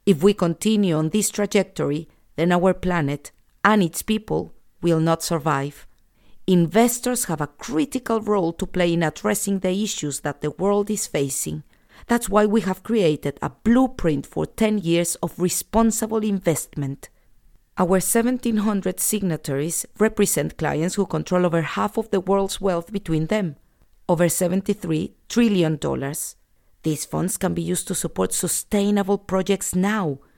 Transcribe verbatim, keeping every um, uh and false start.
If we continue on this trajectory, then our planet and its people will not survive. Investors have a critical role to play in addressing the issues that the world is facing. That's why we have created a blueprint for ten years of responsible investment. Our seventeen hundred signatories represent clients who control over half of the world's wealth between them, over seventy-three trillion dollars. These funds can be used to support sustainable projects now,